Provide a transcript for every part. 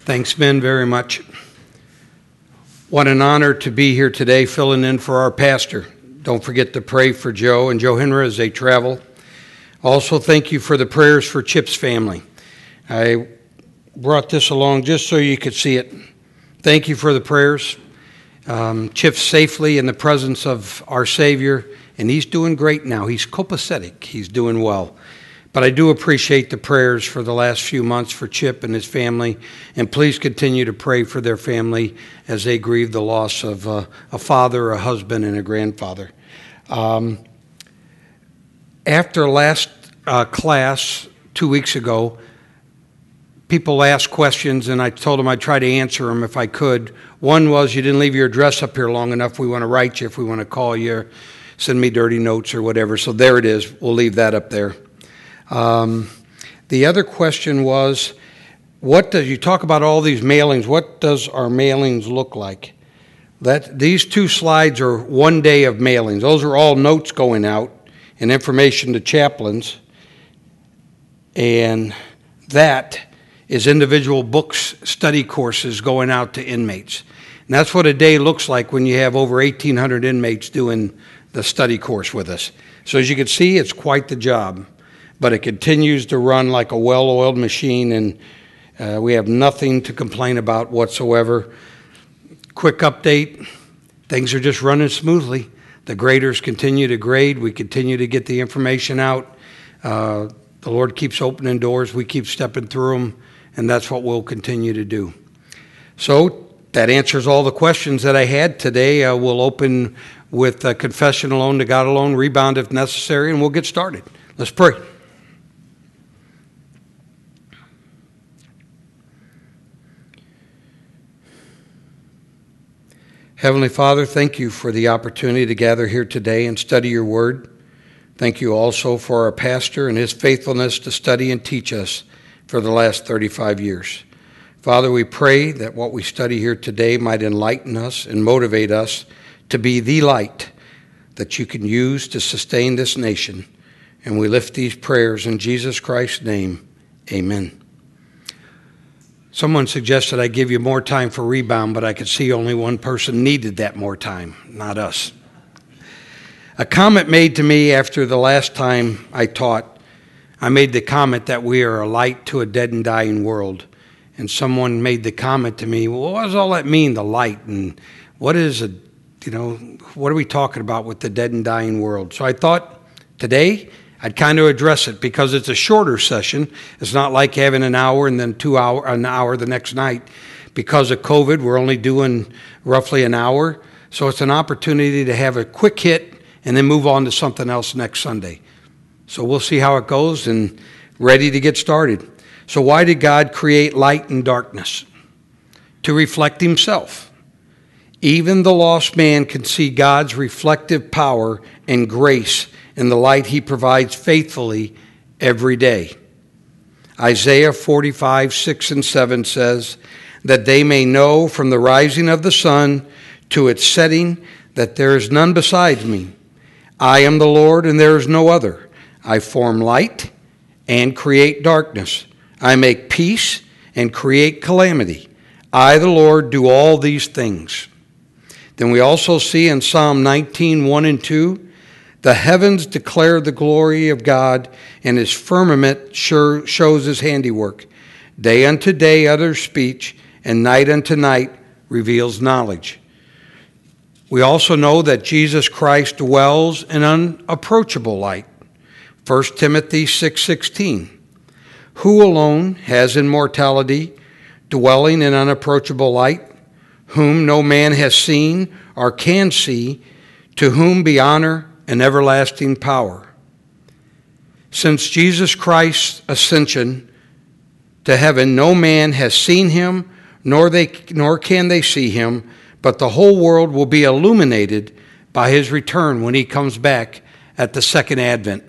Thanks, Ben, very much. What an honor to be here today filling in for our pastor. Don't forget to pray for Joe and Johanna as they travel. Also, thank you for the prayers for Chip's family. I brought this along just so you could see it. Thank you for the prayers. Chip's safely in the presence of our Savior, and he's doing great now. He's copacetic. He's doing well. But I do appreciate the prayers for the last few months for Chip and his family, and please continue to pray for their family as they grieve the loss of a father, a husband, and a grandfather. After last class 2 weeks ago, people asked questions, and I told them I'd try to answer them if I could. One was, you didn't leave your address up here long enough. We want to write you if we want to call you, send me dirty notes or whatever. So there it is. We'll leave that up there. The other question was, you talk about all these mailings, what does our mailings look like? These two slides are 1 day of mailings. Those are all notes going out and information to chaplains. And that is individual books, study courses going out to inmates. And that's what a day looks like when you have over 1,800 inmates doing the study course with us. So as you can see, it's quite the job. But it continues to run like a well-oiled machine, and we have nothing to complain about whatsoever. Quick update, things are just running smoothly. The graders continue to grade. We continue to get the information out. The Lord keeps opening doors. We keep stepping through them, and that's what we'll continue to do. So that answers all the questions that I had today. We'll open with confession alone, to God alone, rebound if necessary, and we'll get started. Let's pray. Heavenly Father, thank you for the opportunity to gather here today and study your word. Thank you also for our pastor and his faithfulness to study and teach us for the last 35 years. Father, we pray that what we study here today might enlighten us and motivate us to be the light that you can use to sustain this nation. And we lift these prayers in Jesus Christ's name. Amen. Someone suggested I give you more time for rebound, but I could see only one person needed that more time, not us. A comment made to me after the last time I taught, I made the comment that we are a light to a dead and dying world. And someone made the comment to me, well, what does all that mean, the light? And what are we talking about with the dead and dying world? So I thought today I'd kind of address it because it's a shorter session. It's not like having an hour and then an hour the next night. Because of COVID, we're only doing roughly an hour. So it's an opportunity to have a quick hit and then move on to something else next Sunday. So we'll see how it goes and ready to get started. So why did God create light and darkness? To reflect himself. Even the lost man can see God's reflective power and grace in the light he provides faithfully every day. Isaiah 45, 6 and 7 says, that they may know from the rising of the sun to its setting that there is none besides me. I am the Lord and there is no other. I form light and create darkness. I make peace and create calamity. I, the Lord, do all these things. Then we also see in Psalm 19, 1 and 2, the heavens declare the glory of God, and his firmament shows his handiwork. Day unto day utters speech, and night unto night reveals knowledge. We also know that Jesus Christ dwells in unapproachable light. 1 Timothy 6:16. Who alone has immortality, dwelling in unapproachable light, whom no man has seen or can see, to whom be honor and everlasting power. Since Jesus Christ's ascension to heaven, no man has seen him, nor can they see him, but the whole world will be illuminated by his return when he comes back at the second advent.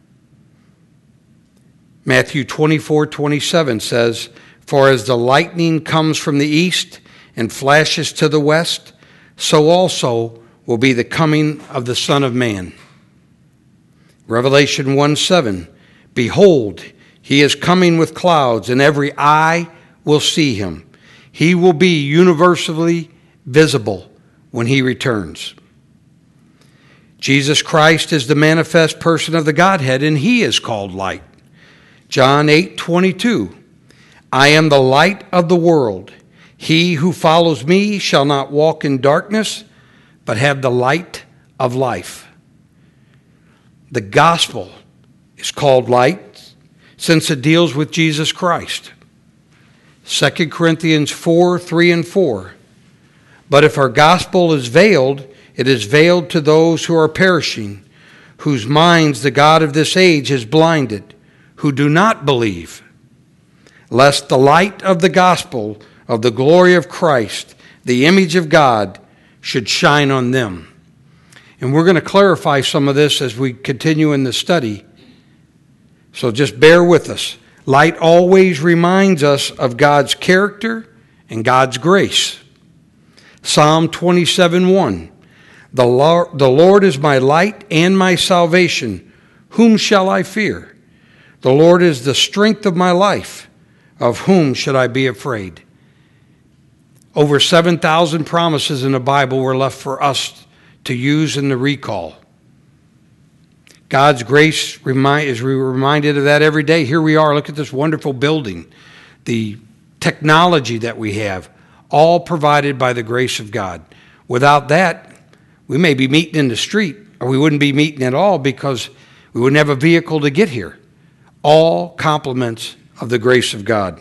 Matthew 24:27 says, for as the lightning comes from the east and flashes to the west, so also will be the coming of the Son of Man. Revelation 1:7, behold, he is coming with clouds, and every eye will see him, He will be universally visible when he returns. Jesus Christ is the manifest person of the Godhead, and he is called light. John 8:22, I am the light of the world. He who follows me shall not walk in darkness, but have the light of life. The gospel is called light since it deals with Jesus Christ. 2 Corinthians 4:3 and 4. But if our gospel is veiled, it is veiled to those who are perishing, whose minds the God of this age has blinded, who do not believe, lest the light of the gospel of the glory of Christ, the image of God, should shine on them. And we're going to clarify some of this as we continue in the study. So just bear with us. Light always reminds us of God's character and God's grace. Psalm 27:1. The Lord is my light and my salvation. Whom shall I fear? The Lord is the strength of my life. Of whom should I be afraid? Over 7,000 promises in the Bible were left for us to use in the recall. God's grace is reminded of that every day. Here we are. Look at this wonderful building. The technology that we have, all provided by the grace of God. Without that, we may be meeting in the street, or we wouldn't be meeting at all because we wouldn't have a vehicle to get here. All compliments of the grace of God.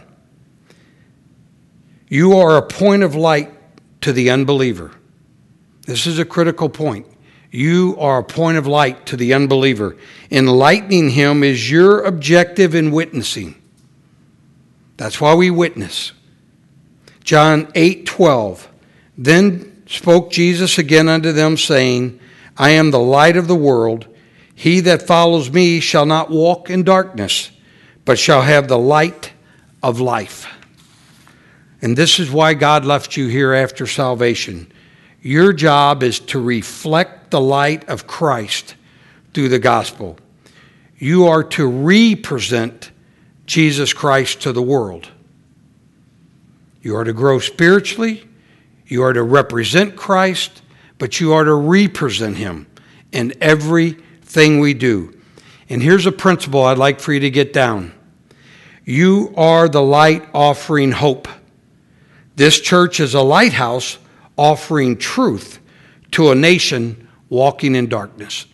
You are a point of light to the unbeliever. This is a critical point. You are a point of light to the unbeliever. Enlightening him is your objective in witnessing. That's why we witness. John 8:12. Then spoke Jesus again unto them, saying, I am the light of the world. He that follows me shall not walk in darkness, but shall have the light of life. And this is why God left you here after salvation. Your job is to reflect the light of Christ through the gospel. You are to represent Jesus Christ to the world. You are to grow spiritually. You are to represent Christ, but you are to represent him in everything we do. And here's a principle I'd like for you to get down. You are the light offering hope. This church is a lighthouse offering truth to a nation walking in darkness.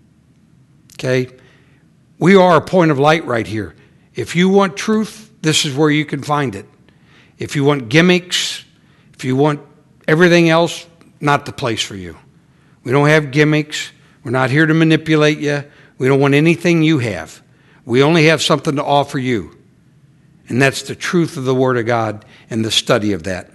Okay? We are a point of light right here. If you want truth, this is where you can find it. If you want gimmicks, if you want everything else, not the place for you. We don't have gimmicks. We're not here to manipulate you. We don't want anything you have. We only have something to offer you. And that's the truth of the Word of God and the study of that.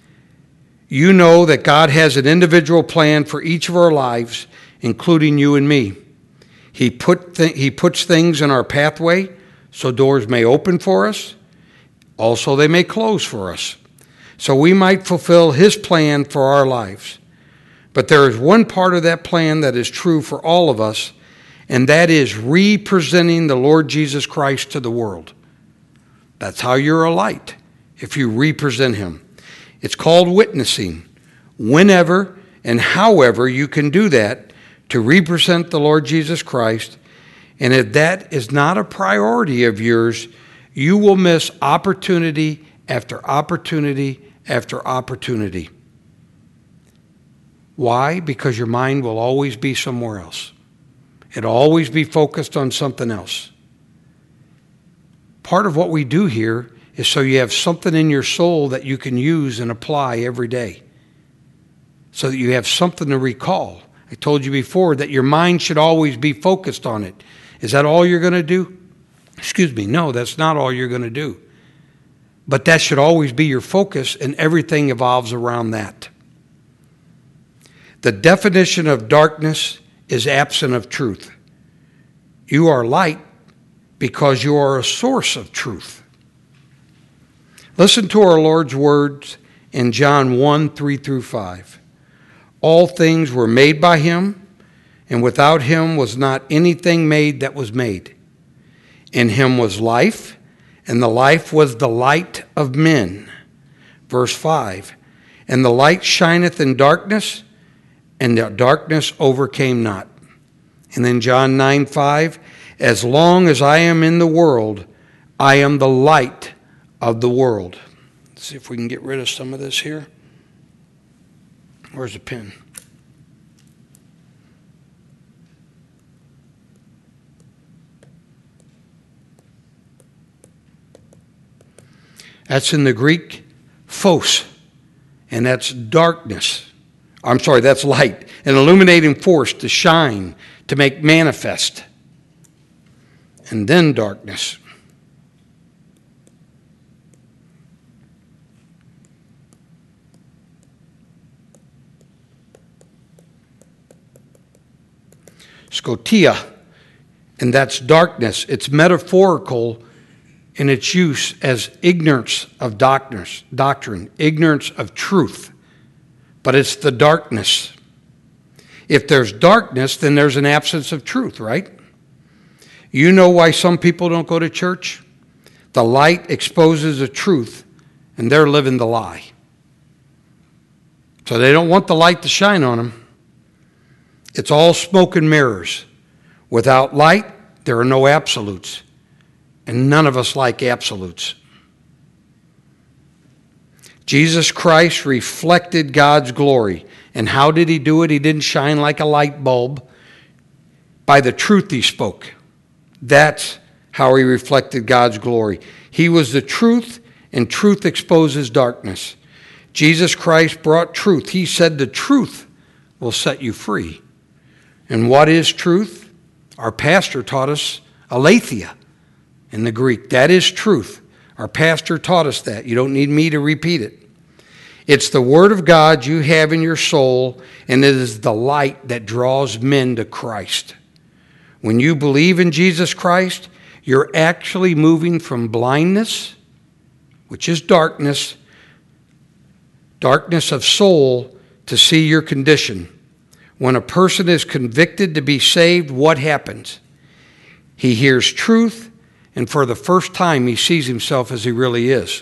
You know that God has an individual plan for each of our lives, including you and me. He puts things in our pathway so doors may open for us. Also, they may close for us, so we might fulfill His plan for our lives. But there is one part of that plan that is true for all of us, and that is representing the Lord Jesus Christ to the world. That's how you're a light, if you represent Him. It's called witnessing. Whenever and however you can do that to represent the Lord Jesus Christ, and if that is not a priority of yours, you will miss opportunity after opportunity after opportunity. Why? Because your mind will always be somewhere else. It'll always be focused on something else. Part of what we do here is so you have something in your soul that you can use and apply every day, so that you have something to recall. I told you before that your mind should always be focused on it. Is that all you're going to do? No, that's not all you're going to do. But that should always be your focus, and everything evolves around that. The definition of darkness is absent of truth. You are light because you are a source of truth. Listen to our Lord's words in John 1:3-5. All things were made by Him, and without Him was not anything made that was made. In Him was life, and the life was the light of men. Verse 5, and the light shineth in darkness, and the darkness overcame not. And then John 9:5, as long as I am in the world, I am the light of the world. Let's see if we can get rid of some of this here. Where's the pen? That's in the Greek, phos, and that's darkness. I'm sorry, that's light. An illuminating force to shine, to make manifest. And then darkness. Scotia, and that's darkness. It's metaphorical in its use as ignorance of doctrine, ignorance of truth. But it's the darkness. If there's darkness, then there's an absence of truth, right? You know why some people don't go to church? The light exposes the truth, and they're living the lie. So they don't want the light to shine on them. It's all smoke and mirrors. Without light, there are no absolutes. And none of us like absolutes. Jesus Christ reflected God's glory. And how did he do it? He didn't shine like a light bulb. By the truth he spoke. That's how he reflected God's glory. He was the truth, and truth exposes darkness. Jesus Christ brought truth. He said the truth will set you free. And what is truth? Our pastor taught us aletheia in the Greek. That is truth. Our pastor taught us that. You don't need me to repeat it. It's the Word of God you have in your soul, and it is the light that draws men to Christ. When you believe in Jesus Christ, you're actually moving from blindness, which is darkness of soul, to see your condition. When a person is convicted to be saved, what happens? He hears truth, and for the first time he sees himself as he really is.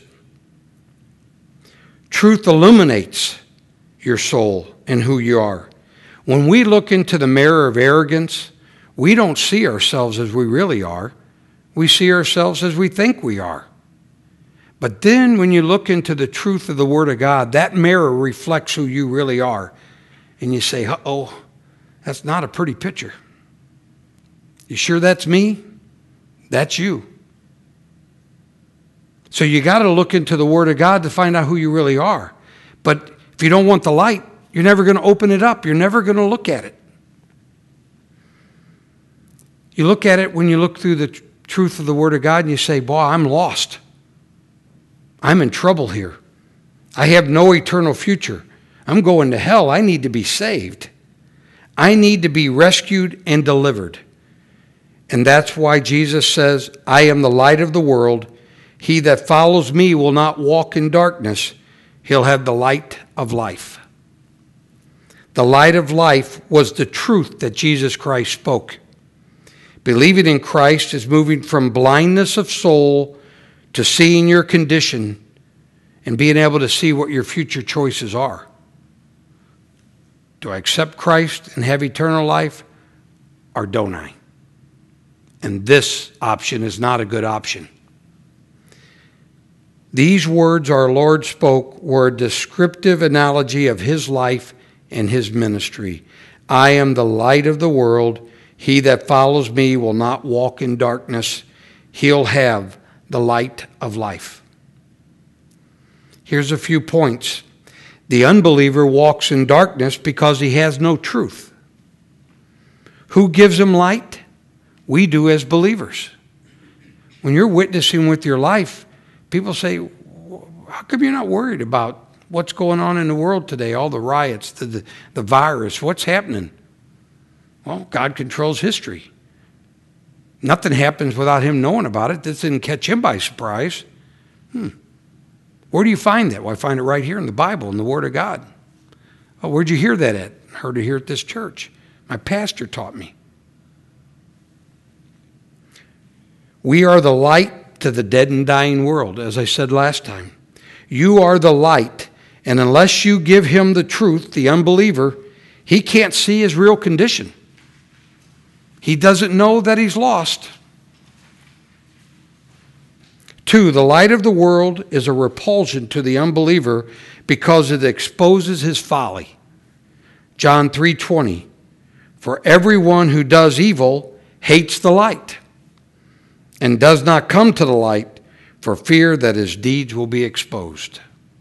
Truth illuminates your soul and who you are. When we look into the mirror of arrogance, we don't see ourselves as we really are. We see ourselves as we think we are. But then when you look into the truth of the Word of God, that mirror reflects who you really are. And you say, uh-oh, that's not a pretty picture. You sure that's me? That's you. So you got to look into the Word of God to find out who you really are. But if you don't want the light, you're never going to open it up. You're never going to look at it. You look at it when you look through the truth of the Word of God and you say, boy, I'm lost. I'm in trouble here. I have no eternal future. I'm going to hell. I need to be saved. I need to be rescued and delivered. And that's why Jesus says, I am the light of the world. He that follows me will not walk in darkness. He'll have the light of life. The light of life was the truth that Jesus Christ spoke. Believing in Christ is moving from blindness of soul to seeing your condition and being able to see what your future choices are. Do I accept Christ and have eternal life, or don't I? And this option is not a good option. These words our Lord spoke were a descriptive analogy of his life and his ministry. I am the light of the world. He that follows me will not walk in darkness. He'll have the light of life. Here's a few points. The unbeliever walks in darkness because he has no truth. Who gives him light? We do as believers. When you're witnessing with your life, people say, how come you're not worried about what's going on in the world today, all the riots, the virus, what's happening? Well, God controls history. Nothing happens without him knowing about it. This didn't catch him by surprise. Where do you find that? Well, I find it right here in the Bible, in the Word of God. Oh, where'd you hear that at? Heard it here at this church. My pastor taught me. We are the light to the dead and dying world, as I said last time. You are the light, and unless you give him the truth, the unbeliever, he can't see his real condition. He doesn't know that he's lost. 2, the light of the world is a repulsion to the unbeliever because it exposes his folly. John 3:20, for everyone who does evil hates the light and does not come to the light for fear that his deeds will be exposed.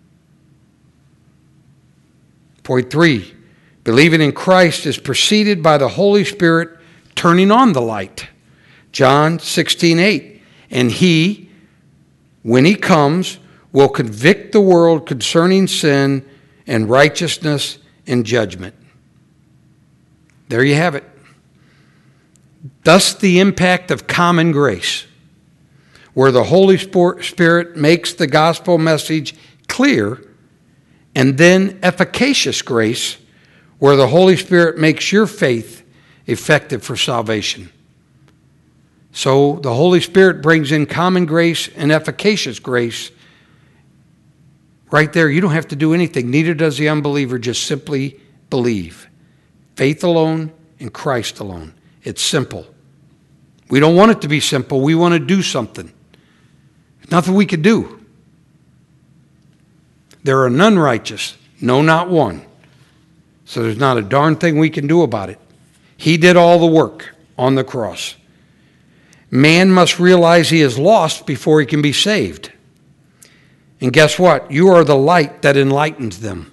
Point 3, believing in Christ is preceded by the Holy Spirit turning on the light. John 16:8, and he, when he comes, will convict the world concerning sin and righteousness and judgment. There you have it. Thus the impact of common grace, where the Holy Spirit makes the gospel message clear, and then efficacious grace, where the Holy Spirit makes your faith effective for salvation. So the Holy Spirit brings in common grace and efficacious grace. Right there, you don't have to do anything. Neither does the unbeliever. Just simply believe. Faith alone in Christ alone. It's simple. We don't want it to be simple. We want to do something. There's nothing we could do. There are none righteous. No, not one. So there's not a darn thing we can do about it. He did all the work on the cross. Man must realize he is lost before he can be saved. And guess what? You are the light that enlightens them.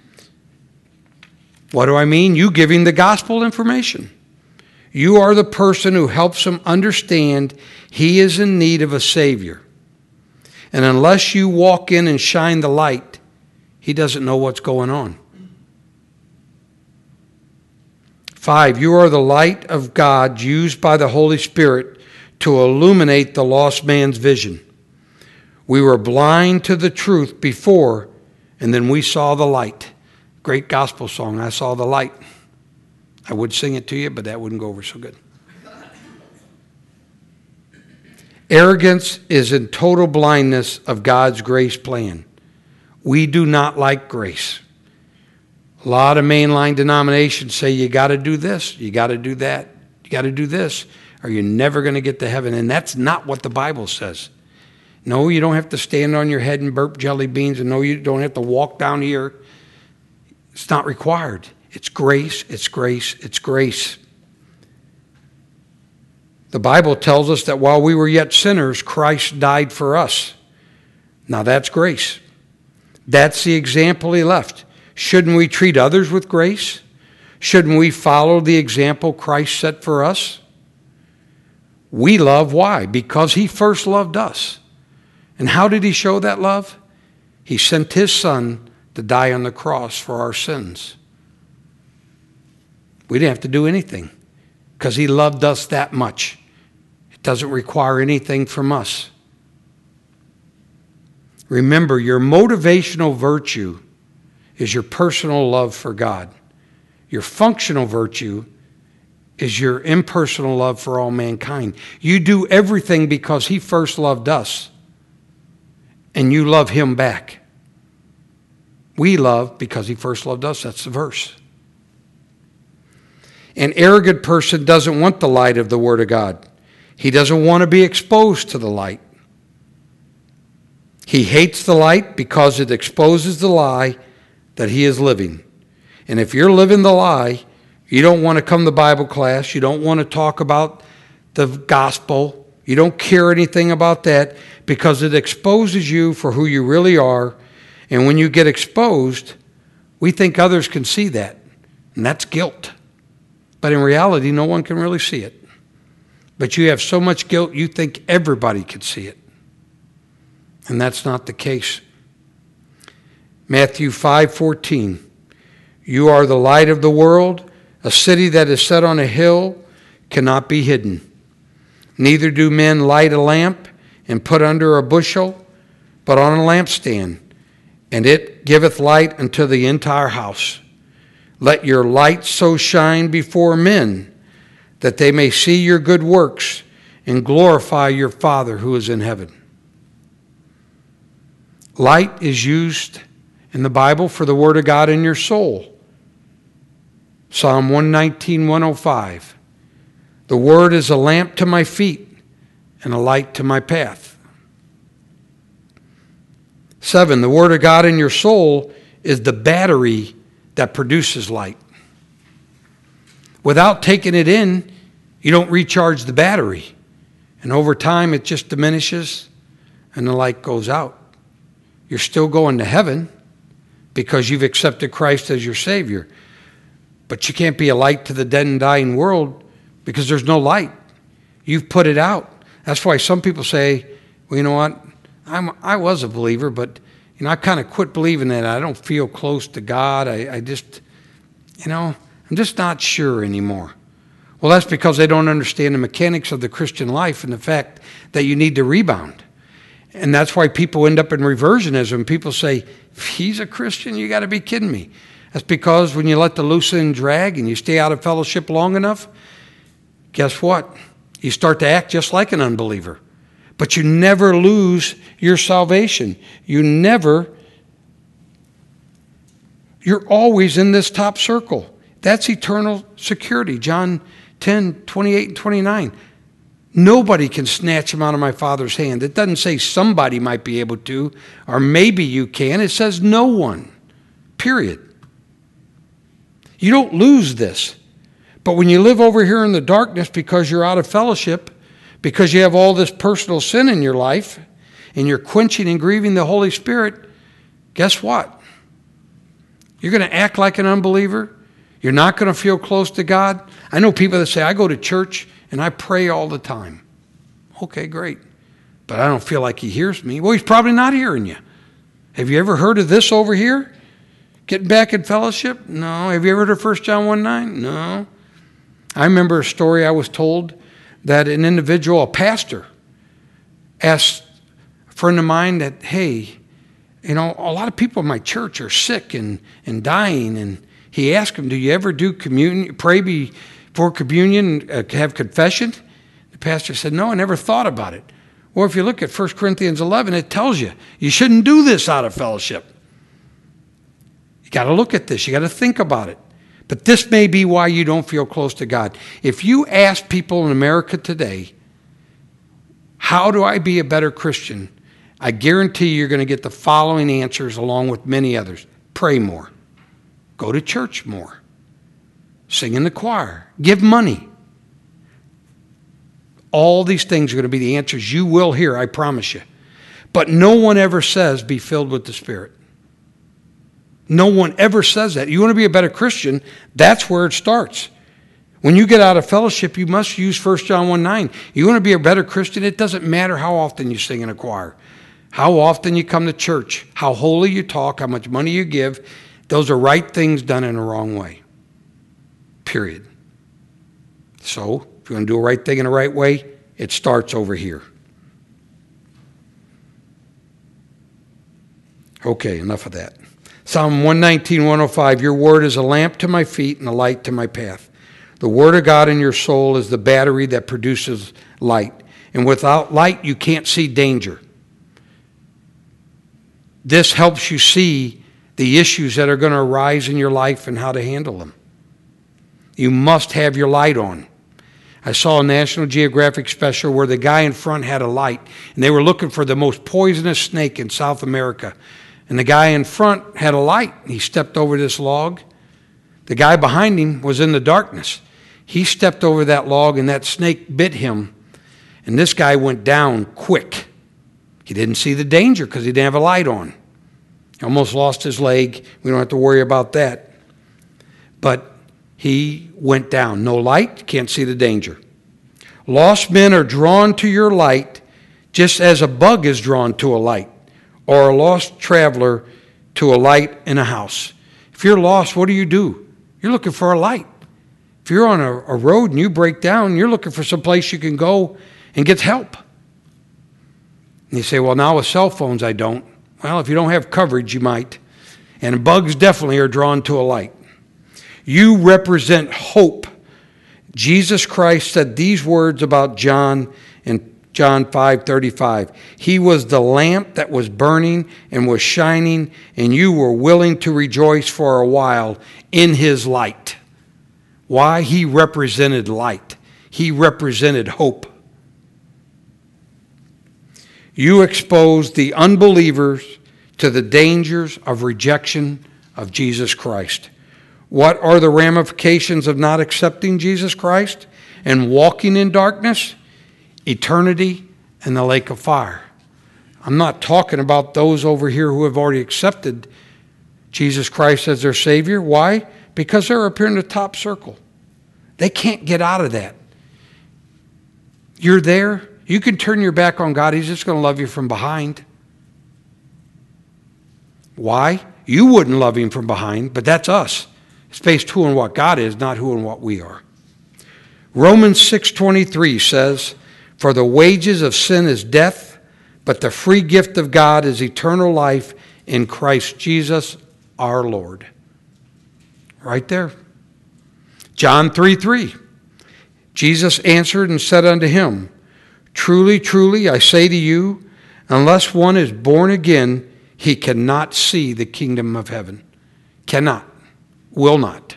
What do I mean? You giving the gospel information. You are the person who helps him understand he is in need of a Savior. And unless you walk in and shine the light, he doesn't know what's going on. 5, you are the light of God used by the Holy Spirit to illuminate the lost man's vision. We were blind to the truth before, and then we saw the light. Great gospel song, I saw the light. I would sing it to you, but that wouldn't go over so good. Arrogance is in total blindness of God's grace plan. We do not like grace. A lot of mainline denominations say you got to do this, you got to do that, you got to do this, or you're never going to get to heaven. And that's not what the Bible says. No, you don't have to stand on your head and burp jelly beans, and no, you don't have to walk down here. It's not required. It's grace, it's grace, it's grace. The Bible tells us that while we were yet sinners, Christ died for us. Now that's grace. That's the example he left. Shouldn't we treat others with grace? Shouldn't we follow the example Christ set for us? We love, why? Because he first loved us. And how did he show that love? He sent his son to die on the cross for our sins. We didn't have to do anything because he loved us that much. It doesn't require anything from us. Remember, your motivational virtue is your personal love for God. Your functional virtue is your impersonal love for all mankind. You do everything because he first loved us, and you love him back. We love because he first loved us. That's the verse. An arrogant person doesn't want the light of the Word of God. He doesn't want to be exposed to the light. He hates the light because it exposes the lie that he is living. And if you're living the lie, you don't want to come to Bible class, you don't want to talk about the gospel, you don't care anything about that because it exposes you for who you really are. And when you get exposed, we think others can see that, and that's guilt. But in reality, no one can really see it. But you have so much guilt, you think everybody could see it. And that's not the case. Matthew 5:14. You are the light of the world. A city that is set on a hill cannot be hidden. Neither do men light a lamp and put under a bushel, but on a lampstand, and it giveth light unto the entire house. Let your light so shine before men that they may see your good works and glorify your Father who is in heaven. Light is used in the Bible for the Word of God in your soul. Psalm 119, 105. The Word is a lamp to my feet and a light to my path. 7. The Word of God in your soul is the battery that produces light. Without taking it in, you don't recharge the battery. And over time, it just diminishes and the light goes out. You're still going to heaven because you've accepted Christ as your Savior. But you can't be a light to the dead and dying world because there's no light. You've put it out. That's why some people say, well, you know what? I was a believer, but I kind of quit believing that. I don't feel close to God. I just, I'm just not sure anymore. Well, that's because they don't understand the mechanics of the Christian life and the fact that you need to rebound. And that's why people end up in reversionism. People say, if he's a Christian, you got to be kidding me. That's because when you let the loose end drag and you stay out of fellowship long enough, guess what? You start to act just like an unbeliever. But you never lose your salvation. You're always in this top circle. That's eternal security. John 10, 28 and 29. Nobody can snatch him out of my Father's hand. It doesn't say somebody might be able to, or maybe you can. It says no one, period. You don't lose this. But when you live over here in the darkness because you're out of fellowship, because you have all this personal sin in your life, and you're quenching and grieving the Holy Spirit, guess what? You're going to act like an unbeliever. You're not going to feel close to God. I know people that say, I go to church and I pray all the time. Okay, great. But I don't feel like he hears me. Well, he's probably not hearing you. Have you ever heard of this over here? Getting back in fellowship? No. Have you ever heard of 1 John 1:9? No. I remember a story I was told that an individual, a pastor, asked a friend of mine that, hey, a lot of people in my church are sick and dying. And he asked him, do you ever do communion, pray before communion, have confession? The pastor said, no, I never thought about it. Well, if you look at 1 Corinthians 11, it tells you shouldn't do this out of fellowship. You got to look at this. You got to think about it. But this may be why you don't feel close to God. If you ask people in America today, how do I be a better Christian? I guarantee you're going to get the following answers along with many others. Pray more. Go to church more. Sing in the choir. Give money. All these things are going to be the answers you will hear, I promise you. But no one ever says, be filled with the Spirit. No one ever says that. You want to be a better Christian, that's where it starts. When you get out of fellowship, you must use 1 John 1:9. You want to be a better Christian, it doesn't matter how often you sing in a choir, how often you come to church, how holy you talk, how much money you give. Those are right things done in the wrong way. Period. So, if you want to do a right thing in the right way, it starts over here. Okay, enough of that. Psalm 119, 105, your word is a lamp to my feet and a light to my path. The word of God in your soul is the battery that produces light. And without light, you can't see danger. This helps you see the issues that are going to arise in your life and how to handle them. You must have your light on. I saw a National Geographic special where the guy in front had a light, and they were looking for the most poisonous snake in South America. And the guy in front had a light. He stepped over this log. The guy behind him was in the darkness. He stepped over that log, and that snake bit him. And this guy went down quick. He didn't see the danger because he didn't have a light on. He almost lost his leg. We don't have to worry about that. But he went down. No light, can't see the danger. Lost men are drawn to your light just as a bug is drawn to a light, or a lost traveler to a light in a house. If you're lost, what do? You're looking for a light. If you're on a road and you break down, you're looking for some place you can go and get help. And you say, well, now with cell phones, I don't. Well, if you don't have coverage, you might. And bugs definitely are drawn to a light. You represent hope. Jesus Christ said these words about John in John 5:35. He was the lamp that was burning and was shining, and you were willing to rejoice for a while in his light. Why? He represented light. He represented hope. You exposed the unbelievers to the dangers of rejection of Jesus Christ. What are the ramifications of not accepting Jesus Christ and walking in darkness? Eternity and the lake of fire. I'm not talking about those over here who have already accepted Jesus Christ as their Savior. Why? Because they're up here in the top circle. They can't get out of that. You're there. You can turn your back on God. He's just going to love you from behind. Why? You wouldn't love him from behind, but that's us. It's based who and what God is, not who and what we are. Romans 6:23 says, "For the wages of sin is death, but the free gift of God is eternal life in Christ Jesus our Lord." Right there. John 3:3. Jesus answered and said unto him, "Truly, truly, I say to you, unless one is born again, he cannot see the kingdom of heaven." Cannot. Will not.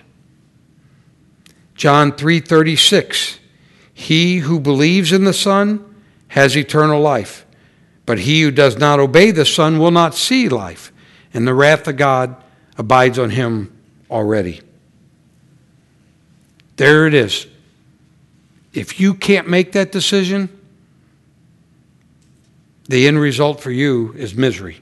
John 3:36. He who believes in the Son has eternal life, but he who does not obey the Son will not see life, and the wrath of God abides on him already. There it is. If you can't make that decision, the end result for you is misery.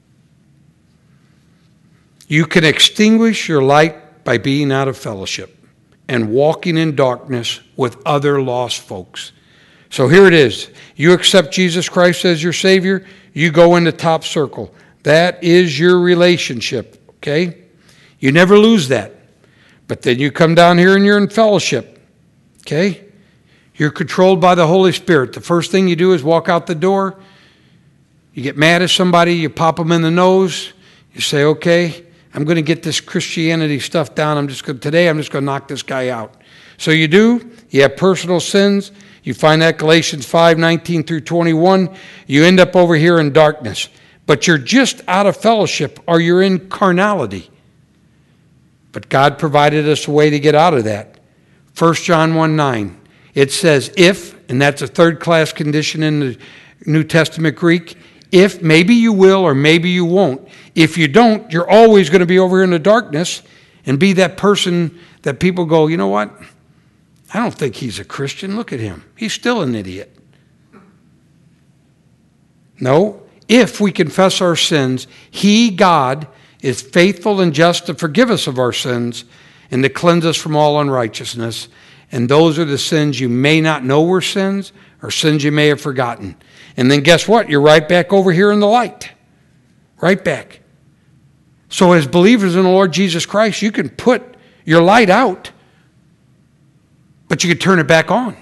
You can extinguish your light by being out of fellowship and walking in darkness with other lost folks. So here it is. You accept Jesus Christ as your Savior, you go in the top circle. That is your relationship, okay? You never lose that. But then you come down here and you're in fellowship, okay? You're controlled by the Holy Spirit. The first thing you do is walk out the door. You get mad at somebody, you pop them in the nose. You say, okay, I'm going to get this Christianity stuff down. Today I'm just going to knock this guy out. So you do. You have personal sins. You find that Galatians 5:19 through 21. You end up over here in darkness. But you're just out of fellowship or you're in carnality. But God provided us a way to get out of that. 1 John 1:9. It says, if, and that's a third-class condition in the New Testament Greek, if, maybe you will or maybe you won't. If you don't, you're always going to be over here in the darkness and be that person that people go, you know what? I don't think he's a Christian. Look at him. He's still an idiot. No, if we confess our sins, he, God, is faithful and just to forgive us of our sins and to cleanse us from all unrighteousness. And those are the sins you may not know were sins or sins you may have forgotten. And then guess what? You're right back over here in the light. Right back. So as believers in the Lord Jesus Christ, you can put your light out, but you can turn it back on.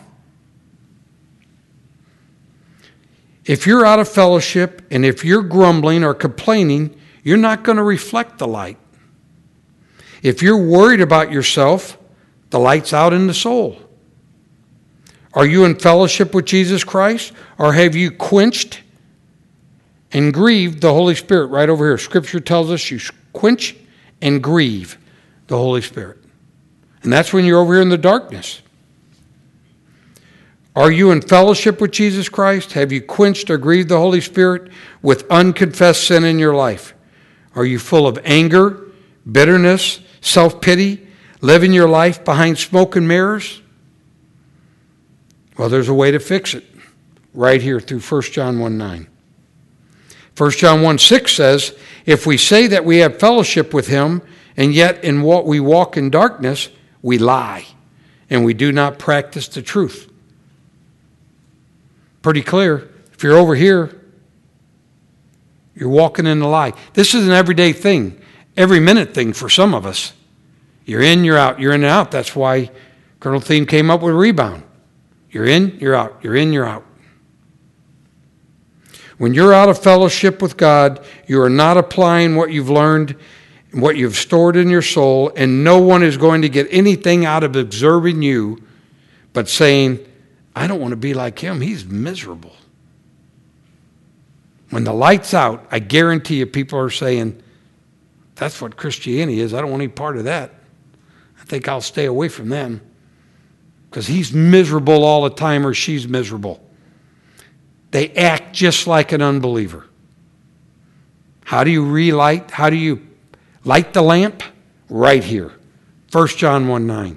If you're out of fellowship and if you're grumbling or complaining, you're not going to reflect the light. If you're worried about yourself, the light's out in the soul. Are you in fellowship with Jesus Christ, or have you quenched and grieved the Holy Spirit? Right over here, Scripture tells us you quench and grieve the Holy Spirit. And that's when you're over here in the darkness. Are you in fellowship with Jesus Christ? Have you quenched or grieved the Holy Spirit with unconfessed sin in your life? Are you full of anger, bitterness, self-pity, living your life behind smoke and mirrors? Well, there's a way to fix it right here through 1 John 1:9. 1 John 1:6 says, if we say that we have fellowship with him, and yet in what we walk in darkness, we lie, and we do not practice the truth. Pretty clear. If you're over here, you're walking in the lie. This is an everyday thing, every minute thing for some of us. You're in, you're out, you're in and out. That's why Colonel Thiem came up with rebound. You're in, you're out, you're in, you're out. When you're out of fellowship with God, you are not applying what you've learned, what you've stored in your soul, and no one is going to get anything out of observing you but saying, I don't want to be like him. He's miserable. When the light's out, I guarantee you people are saying, that's what Christianity is. I don't want any part of that. I think I'll stay away from them because he's miserable all the time or she's miserable. They act just like an unbeliever. How do you relight? How do you light the lamp? Right here. 1 John 1:9.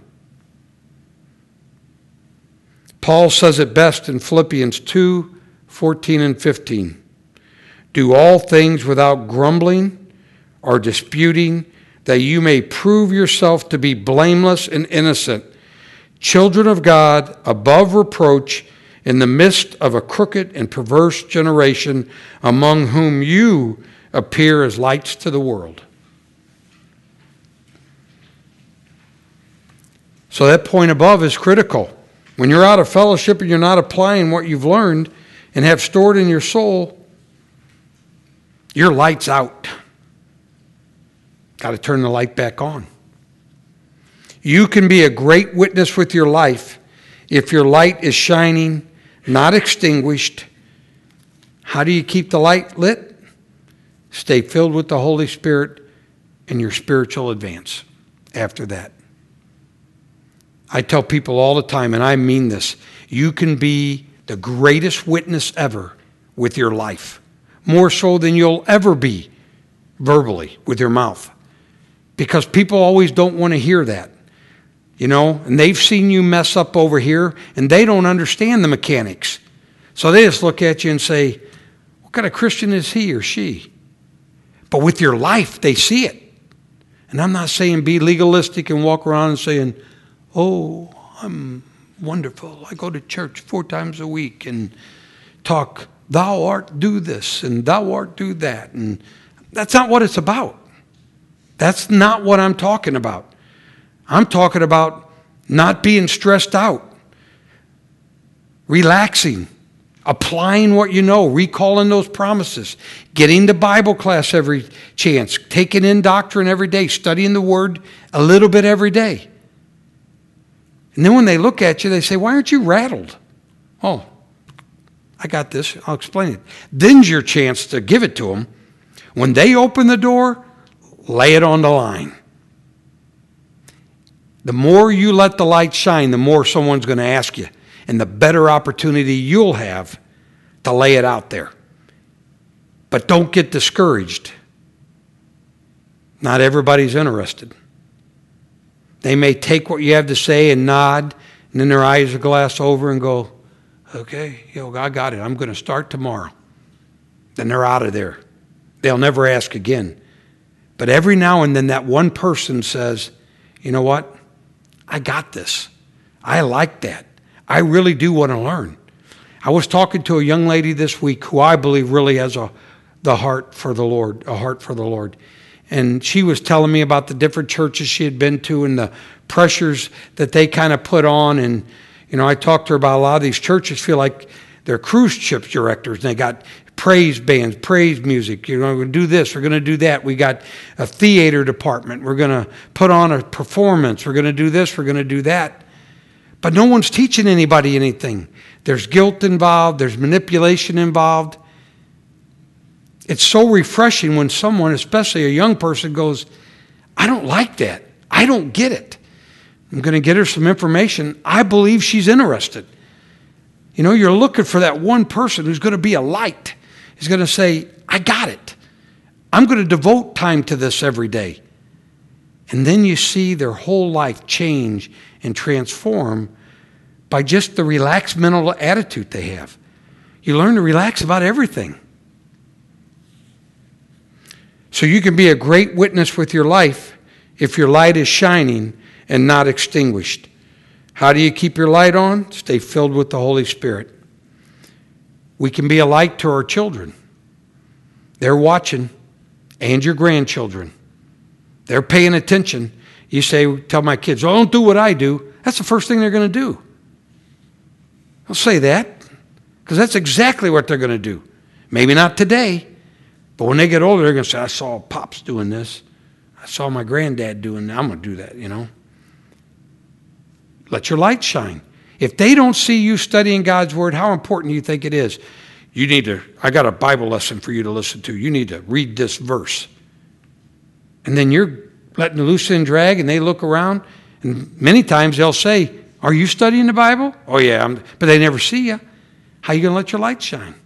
Paul says it best in Philippians 2:14 and 15. Do all things without grumbling or disputing, that you may prove yourself to be blameless and innocent, children of God, above reproach, in the midst of a crooked and perverse generation, among whom you appear as lights to the world. So that point above is critical. When you're out of fellowship and you're not applying what you've learned and have stored in your soul, your light's out. Got to turn the light back on. You can be a great witness with your life if your light is shining, not extinguished. How do you keep the light lit? Stay filled with the Holy Spirit and your spiritual advance after that. I tell people all the time, and I mean this, you can be the greatest witness ever with your life, more so than you'll ever be verbally with your mouth, because people always don't want to hear that, and they've seen you mess up over here, and they don't understand the mechanics. So they just look at you and say, what kind of Christian is he or she? But with your life, they see it. And I'm not saying be legalistic and walk around and saying, oh, I'm wonderful. I go to church 4 times a week and talk, thou art do this and thou art do that. And that's not what it's about. That's not what I'm talking about. I'm talking about not being stressed out, relaxing, applying what you know, recalling those promises, getting to Bible class every chance, taking in doctrine every day, studying the Word a little bit every day. And then when they look at you, they say, why aren't you rattled? Oh, I got this. I'll explain it. Then's your chance to give it to them. When they open the door, lay it on the line. The more you let the light shine, the more someone's going to ask you, and the better opportunity you'll have to lay it out there. But don't get discouraged. Not everybody's interested. They may take what you have to say and nod, and then their eyes will glass over and go, okay, I got it. I'm going to start tomorrow. Then they're out of there. They'll never ask again. But every now and then that one person says, you know what? I got this. I like that. I really do want to learn. I was talking to a young lady this week who I believe really has the heart for the Lord, a heart for the Lord. And she was telling me about the different churches she had been to and the pressures that they kind of put on. And, I talked to her about a lot of these churches feel like they're cruise ship directors. And they got praise bands, praise music. We're going to do this. We're going to do that. We got a theater department. We're going to put on a performance. We're going to do this. We're going to do that. But no one's teaching anybody anything. There's guilt involved. There's manipulation involved. It's so refreshing when someone, especially a young person, goes, I don't like that. I don't get it. I'm going to get her some information. I believe she's interested. You're looking for that one person who's going to be a light. He's going to say, I got it. I'm going to devote time to this every day. And then you see their whole life change and transform by just the relaxed mental attitude they have. You learn to relax about everything. So you can be a great witness with your life if your light is shining and not extinguished. How do you keep your light on? Stay filled with the Holy Spirit. We can be a light to our children. They're watching, and your grandchildren. They're paying attention. You say, tell my kids, don't do what I do. That's the first thing they're going to do. I'll say that because that's exactly what they're going to do. Maybe not today, but when they get older, they're going to say, I saw Pops doing this. I saw my granddad doing that. I'm going to do that, Let your light shine. If they don't see you studying God's Word, how important do you think it is? I got a Bible lesson for you to listen to. You need to read this verse. And then you're letting loose and drag, and they look around, and many times they'll say, are you studying the Bible? Oh, yeah, but they never see you. How are you going to let your light shine?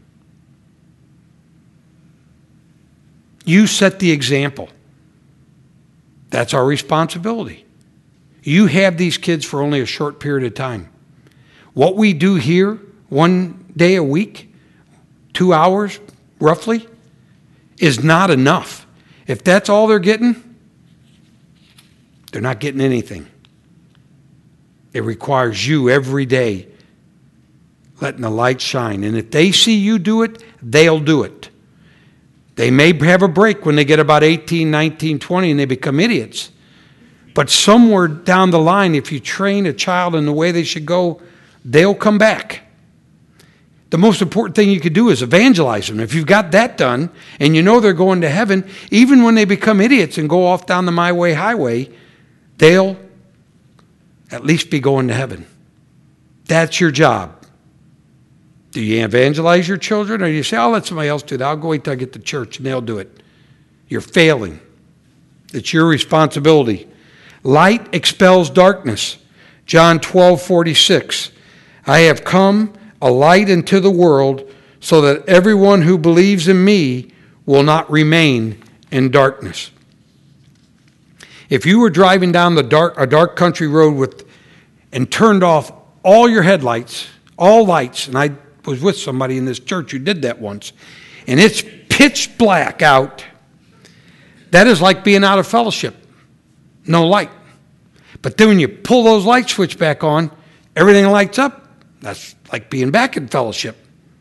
You set the example. That's our responsibility. You have these kids for only a short period of time. What we do here, 1 day a week, 2 hours roughly, is not enough. If that's all they're getting, they're not getting anything. It requires you every day letting the light shine. And if they see you do it, they'll do it. They may have a break when they get about 18, 19, 20 and they become idiots. But somewhere down the line, if you train a child in the way they should go, they'll come back. The most important thing you could do is evangelize them. If you've got that done and you know they're going to heaven, even when they become idiots and go off down the my way highway, they'll at least be going to heaven. That's your job. Do you evangelize your children, or do you say, I'll let somebody else do that. I'll go wait till I get to church and they'll do it. You're failing. It's your responsibility. Light expels darkness. John 12:46. I have come a light into the world so that everyone who believes in me will not remain in darkness. If you were driving down a dark country road and turned off all your headlights, all lights, and I was with somebody in this church who did that once, and it's pitch black out, that is like being out of fellowship. No light. But then when you pull those light switch back on, everything lights up. That's like being back in fellowship.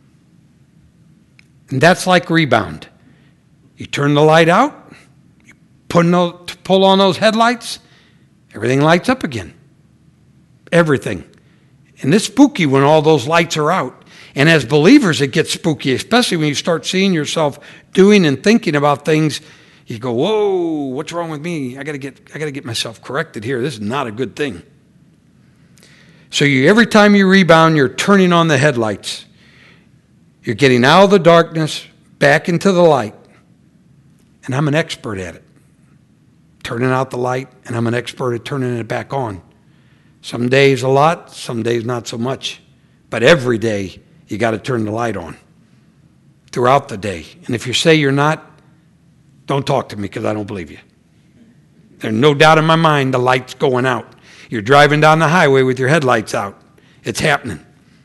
And that's like rebound. You turn the light out, you pull on those headlights, everything lights up again. Everything. And it's spooky when all those lights are out. And as believers, it gets spooky, especially when you start seeing yourself doing and thinking about things. You go, whoa, what's wrong with me? I got to get myself corrected here. This is not a good thing. So every time you rebound, you're turning on the headlights. You're getting out of the darkness, back into the light. And I'm an expert at it. Turning out the light, and I'm an expert at turning it back on. Some days a lot, some days not so much. But every day, you got to turn the light on. Throughout the day. And if you say you're not, don't talk to me because I don't believe you. There's no doubt in my mind the light's going out. You're driving down the highway with your headlights out. It's happening.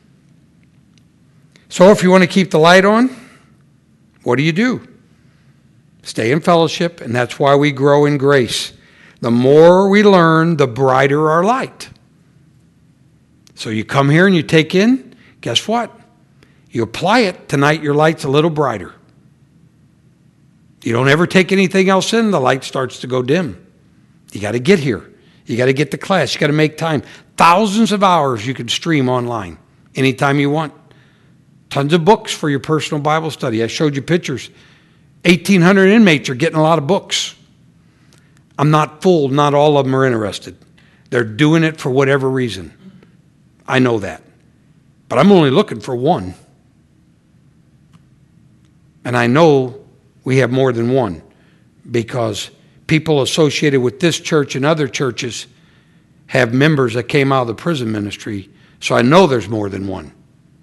So if you want to keep the light on, what do? Stay in fellowship, and that's why we grow in grace. The more we learn, the brighter our light. So you come here and you take in, guess what? You apply it, tonight your light's a little brighter. You don't ever take anything else in, the light starts to go dim. You got to get here. You got to get to class. You got to make time. Thousands of hours you can stream online anytime you want. Tons of books for your personal Bible study. I showed you pictures. 1,800 inmates are getting a lot of books. I'm not fooled. Not all of them are interested. They're doing it for whatever reason. I know that. But I'm only looking for one. And I know we have more than one because people associated with this church and other churches have members that came out of the prison ministry, so I know there's more than one.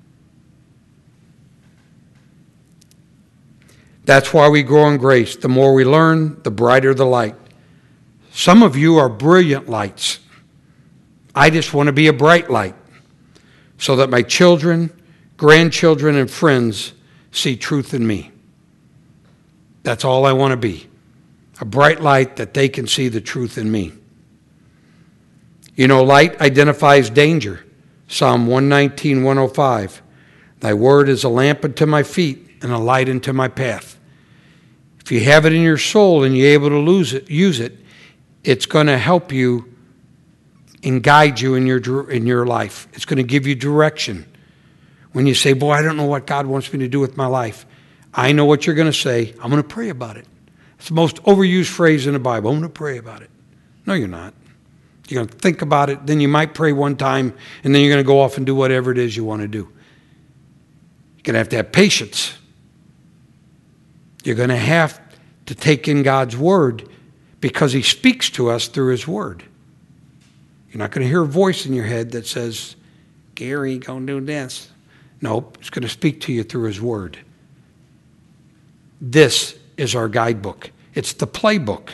That's why we grow in grace. The more we learn, the brighter the light. Some of you are brilliant lights. I just want to be a bright light so that my children, grandchildren, and friends see truth in me. That's all I want to be. A bright light that they can see the truth in me. You know, light identifies danger. Psalm 119, 105. Thy word is a lamp unto my feet and a light unto my path. If you have it in your soul and you're able to use it, it's going to help you and guide you in your life. It's going to give you direction. When you say, boy, I don't know what God wants me to do with my life, I know what you're going to say. I'm going to pray about it. It's the most overused phrase in the Bible. I'm going to pray about it. No, you're not. You're going to think about it, then you might pray one time, and then you're going to go off and do whatever it is you want to do. You're going to have patience. You're going to have to take in God's word because he speaks to us through his word. You're not going to hear a voice in your head that says, Gary, go and do this. Nope, it's going to speak to you through his word. This is our guidebook. It's the playbook.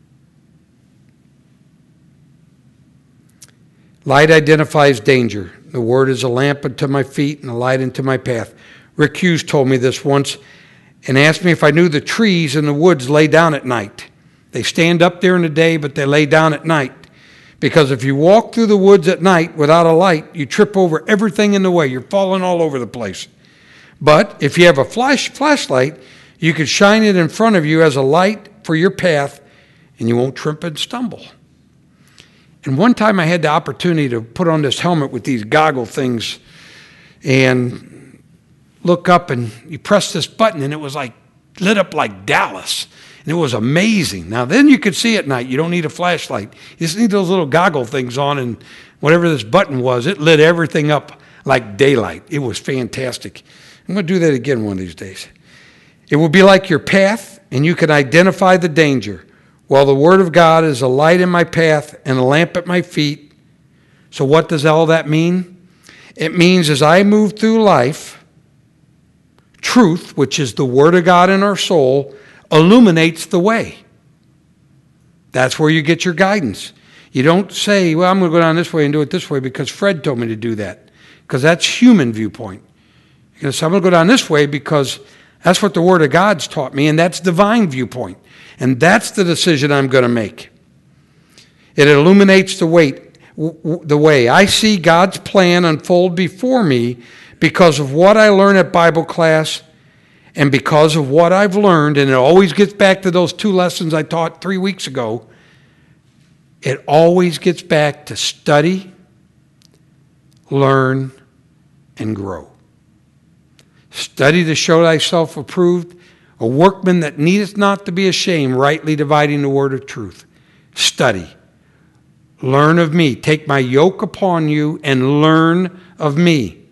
Light identifies danger. The word is a lamp unto my feet and a light unto my path. Rick Hughes told me this once and asked me if I knew the trees in the woods lay down at night. They stand up there in the day, but they lay down at night. Because if you walk through the woods at night without a light, you trip over everything in the way. You're falling all over the place. But if you have a flashlight, you can shine it in front of you as a light for your path, and you won't trip and stumble. And one time I had the opportunity to put on this helmet with these goggle things and look up, and you press this button, and it was like lit up like Dallas. And it was amazing. Now, then you could see at night. You don't need a flashlight. You just need those little goggle things on, and whatever this button was, it lit everything up like daylight. It was fantastic. I'm going to do that again one of these days. It will be like your path, and you can identify the danger. Well, the Word of God is a light in my path and a lamp at my feet. So what does all that mean? It means as I move through life, truth, which is the Word of God in our soul, illuminates the way. That's where you get your guidance. You don't say, well, I'm going to go down this way and do it this way because Fred told me to do that. Because that's human viewpoint. You're going to say, I'm going to go down this way because that's what the Word of God's taught me, and that's divine viewpoint. And that's the decision I'm going to make. It illuminates the way. I see God's plan unfold before me because of what I learn at Bible class and because of what I've learned. And it always gets back to those 2 lessons I taught 3 weeks ago. It always gets back to study, learn, and grow. Study to show thyself approved, a workman that needeth not to be ashamed, rightly dividing the word of truth. Study. Learn of me. Take my yoke upon you and learn of me.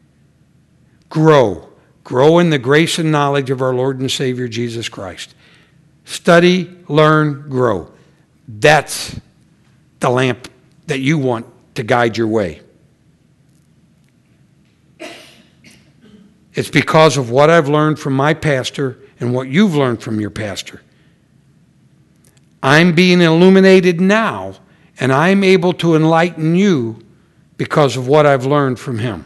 Grow. Grow in the grace and knowledge of our Lord and Savior Jesus Christ. Study, learn, grow. That's the lamp that you want to guide your way. It's because of what I've learned from my pastor and what you've learned from your pastor. I'm being illuminated now, and I'm able to enlighten you because of what I've learned from him.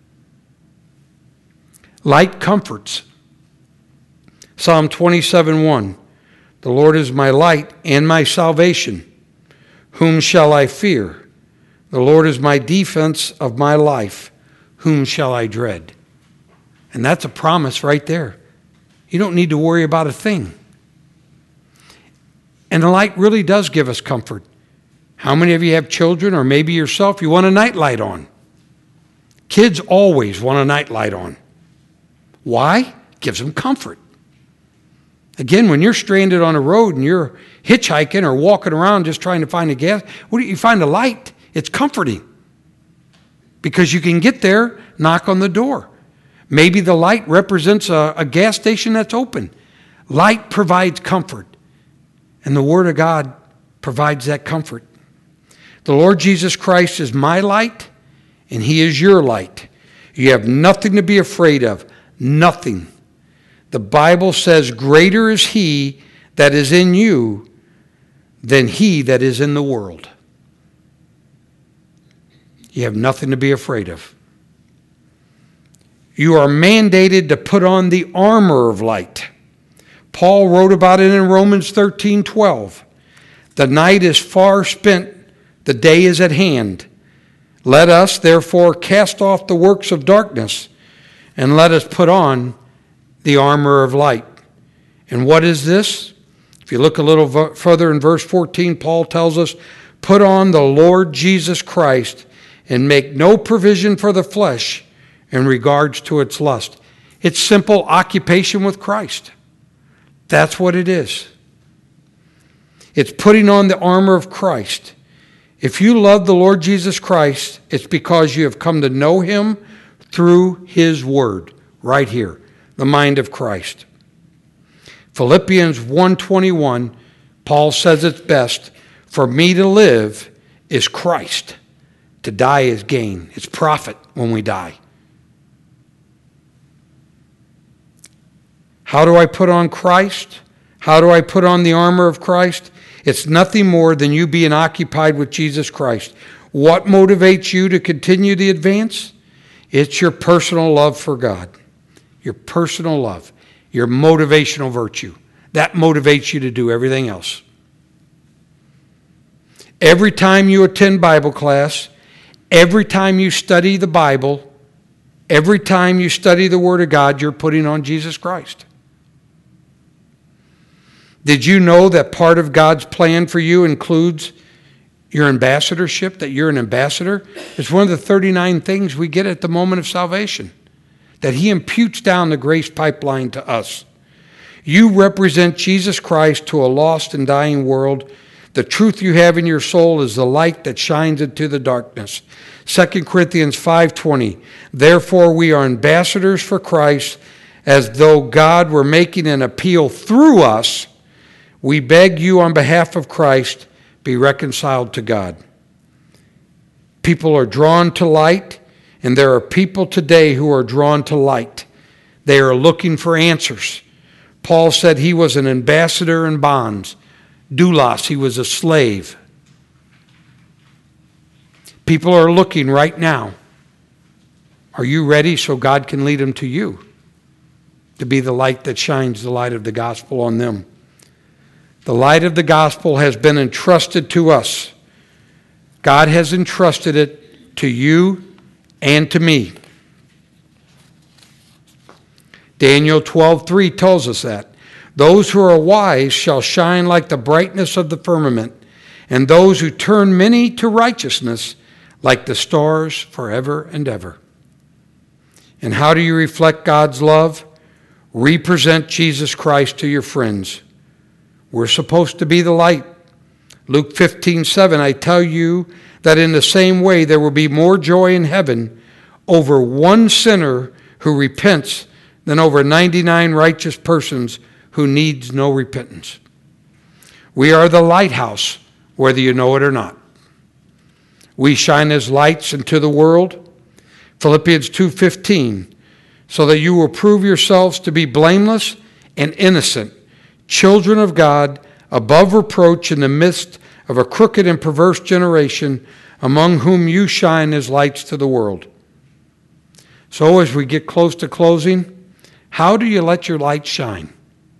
Light comforts. Psalm 27:1. The Lord is my light and my salvation. Whom shall I fear? The Lord is my defense of my life. Whom shall I dread? And that's a promise right there. You don't need to worry about a thing. And the light really does give us comfort. How many of you have children, or maybe yourself, you want a night light on? Kids always want a night light on. Why? It gives them comfort. Again, when you're stranded on a road and you're hitchhiking or walking around just trying to find a gas, what do you find? A light. It's comforting. Because you can get there, knock on the door. Maybe the light represents a gas station that's open. Light provides comfort. And the Word of God provides that comfort. The Lord Jesus Christ is my light, and He is your light. You have nothing to be afraid of. Nothing. The Bible says, greater is He that is in you than he that is in the world. You have nothing to be afraid of. You are mandated to put on the armor of light. Paul wrote about it in Romans 13:12. The night is far spent, the day is at hand. Let us, therefore, cast off the works of darkness, and let us put on the armor of light. And what is this? If you look a little further in verse 14, Paul tells us, put on the Lord Jesus Christ and make no provision for the flesh in regards to its lust. It's simple occupation with Christ. That's what it is. It's putting on the armor of Christ. If you love the Lord Jesus Christ, it's because you have come to know him through his word, right here, the mind of Christ. Philippians 1:21, Paul says it's best, for me to live is Christ. To die is gain. It's profit when we die. How do I put on Christ? How do I put on the armor of Christ? It's nothing more than you being occupied with Jesus Christ. What motivates you to continue the advance? It's your personal love for God. Your personal love. Your motivational virtue. That motivates you to do everything else. Every time you attend Bible class, every time you study the Bible, every time you study the Word of God, you're putting on Jesus Christ. Did you know that part of God's plan for you includes your ambassadorship, that you're an ambassador? It's one of the 39 things we get at the moment of salvation, that he imputes down the grace pipeline to us. You represent Jesus Christ to a lost and dying world. The truth you have in your soul is the light that shines into the darkness. 2 Corinthians 5:20, therefore we are ambassadors for Christ, as though God were making an appeal through us. We beg you on behalf of Christ, be reconciled to God. People are drawn to light, and there are people today who are drawn to light. They are looking for answers. Paul said he was an ambassador in bonds. Doulos, he was a slave. People are looking right now. Are you ready so God can lead them to you? To be the light that shines the light of the gospel on them. The light of the gospel has been entrusted to us. God has entrusted it to you and to me. Daniel 12:3 tells us that. Those who are wise shall shine like the brightness of the firmament, and those who turn many to righteousness like the stars forever and ever. And how do you reflect God's love? Represent Jesus Christ to your friends. We're supposed to be the light. Luke 15:7, I tell you that in the same way there will be more joy in heaven over one sinner who repents than over 99 righteous persons who needs no repentance. We are the lighthouse, whether you know it or not. We shine as lights into the world. Philippians 2:15, so that you will prove yourselves to be blameless and innocent, children of God, above reproach in the midst of a crooked and perverse generation, among whom you shine as lights to the world. So as we get close to closing, how do you let your light shine?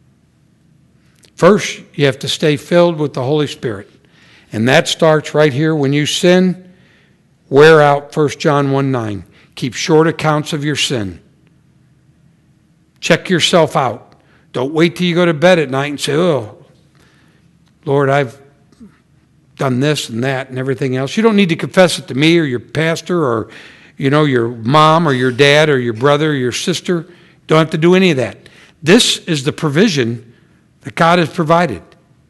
First, you have to stay filled with the Holy Spirit. And that starts right here. When you sin, wear out 1 John 1:9. Keep short accounts of your sin. Check yourself out. Don't wait till you go to bed at night and say, oh, Lord, I've done this and that and everything else. You don't need to confess it to me or your pastor or, your mom or your dad or your brother or your sister. Don't have to do any of that. This is the provision that God has provided.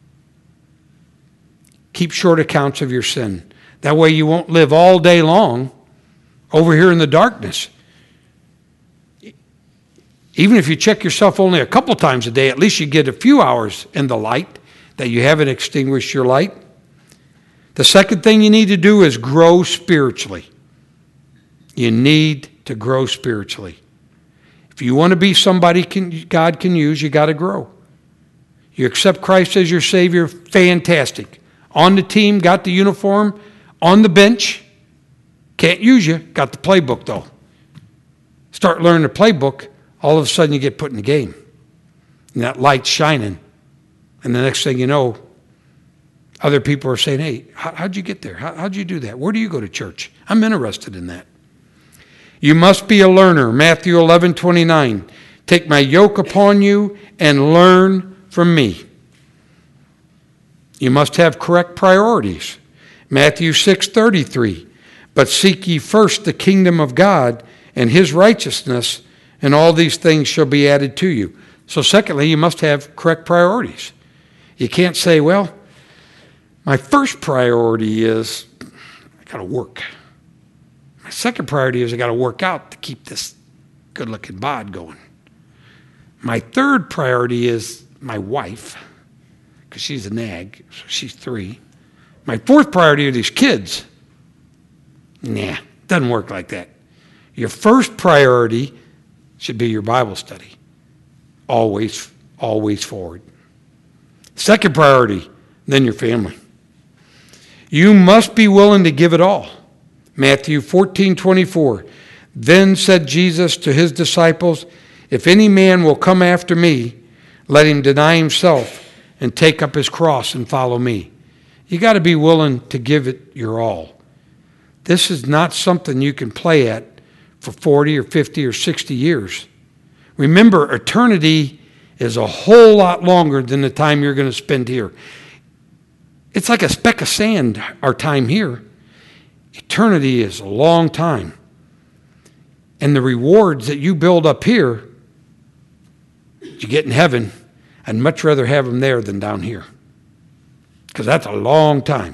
Keep short accounts of your sin. That way you won't live all day long over here in the darkness. Even if you check yourself only a couple times a day, at least you get a few hours in the light, that you haven't extinguished your light. The second thing you need to do is grow spiritually. You need to grow spiritually. If you want to be somebody God can use, you got to grow. You accept Christ as your Savior, fantastic. On the team, got the uniform. On the bench, can't use you. Got the playbook, though. Start learning the playbook, all of a sudden you get put in the game. And that light's shining. And the next thing you know, other people are saying, hey, how'd you get there? How'd you do that? Where do you go to church? I'm interested in that. You must be a learner. Matthew 11:29. Take my yoke upon you and learn from me. You must have correct priorities. Matthew 6:33. But seek ye first the kingdom of God and his righteousness, and all these things shall be added to you. So secondly, you must have correct priorities. You can't say, well, my first priority is I got to work. My second priority is I got to work out to keep this good-looking bod going. My third priority is my wife, because she's a nag, so she's 3. My fourth priority are these kids. Nah, doesn't work like that. Your first priority should be your Bible study. Always, always forward. Second priority, then your family. You must be willing to give it all. Matthew 14:24. Then said Jesus to his disciples, if any man will come after me, let him deny himself and take up his cross and follow me. You got to be willing to give it your all. This is not something you can play at for 40 or 50 or 60 years. Remember, eternity is a whole lot longer than the time you're going to spend here. It's like a speck of sand, our time here. Eternity is a long time. And the rewards that you build up here, you get in heaven, I'd much rather have them there than down here. Because that's a long time.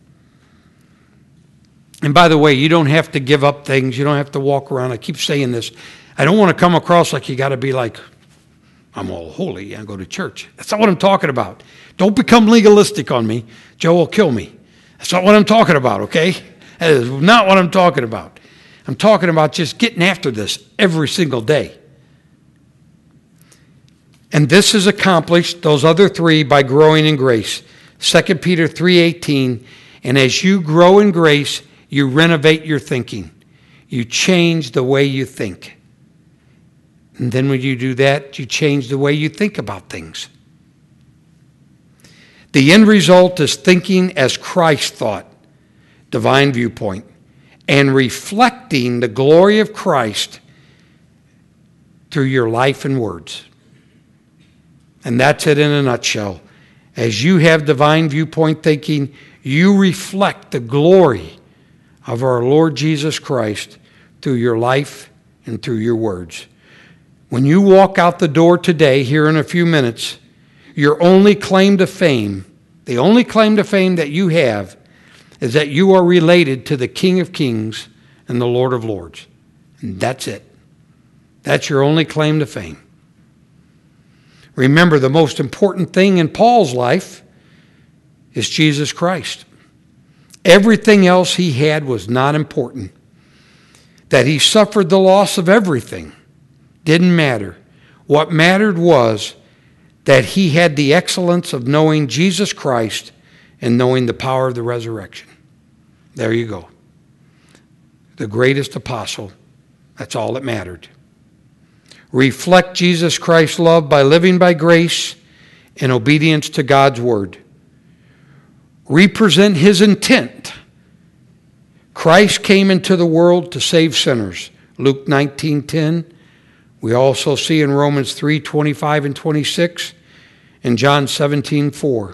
And by the way, you don't have to give up things. You don't have to walk around. I keep saying this. I don't want to come across like you got to be like, I'm all holy and go to church. That's not what I'm talking about. Don't become legalistic on me. Joe will kill me. That's not what I'm talking about, okay? That is not what I'm talking about. I'm talking about just getting after this every single day. And this is accomplished, those other 3, by growing in grace. 2 Peter 3:18, and as you grow in grace, you renovate your thinking. You change the way you think. And then when you do that, you change the way you think about things. The end result is thinking as Christ thought, divine viewpoint, and reflecting the glory of Christ through your life and words. And that's it in a nutshell. As you have divine viewpoint thinking, you reflect the glory of our Lord Jesus Christ through your life and through your words. When you walk out the door today, here in a few minutes, your only claim to fame, the only claim to fame that you have, is that you are related to the King of Kings and the Lord of Lords. And that's it. That's your only claim to fame. Remember, the most important thing in Paul's life is Jesus Christ. Everything else he had was not important. That he suffered the loss of everything didn't matter. What mattered was that he had the excellence of knowing Jesus Christ and knowing the power of the resurrection. There you go. The greatest apostle. That's all that mattered. Reflect Jesus Christ's love by living by grace and obedience to God's word. Represent his intent. Christ came into the world to save sinners. Luke 19:10. We also see in Romans 3:25 and 26, and John 17:4.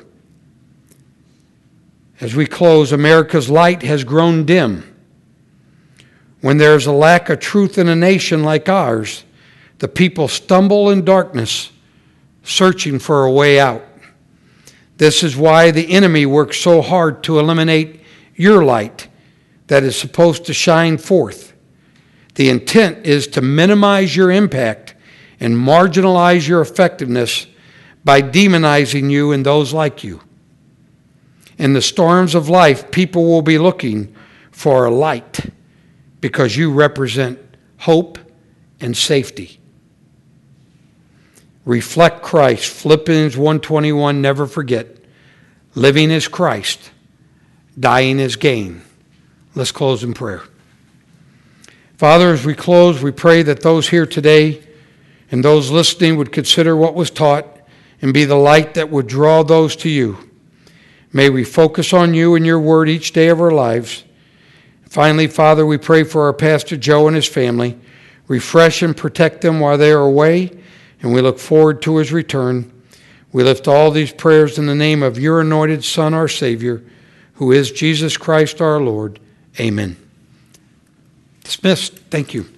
As we close, America's light has grown dim. When there is a lack of truth in a nation like ours, the people stumble in darkness, searching for a way out. This is why the enemy works so hard to eliminate your light that is supposed to shine forth. The intent is to minimize your impact and marginalize your effectiveness by demonizing you and those like you. In the storms of life, people will be looking for a light because you represent hope and safety. Reflect Christ. Philippians 1:21, never forget. Living is Christ. Dying is gain. Let's close in prayer. Father, as we close, we pray that those here today and those listening would consider what was taught and be the light that would draw those to you. May we focus on you and your word each day of our lives. Finally, Father, we pray for our Pastor Joe and his family. Refresh and protect them while they are away, and we look forward to his return. We lift all these prayers in the name of your anointed Son, our Savior, who is Jesus Christ our Lord. Amen. Dismissed. Thank you.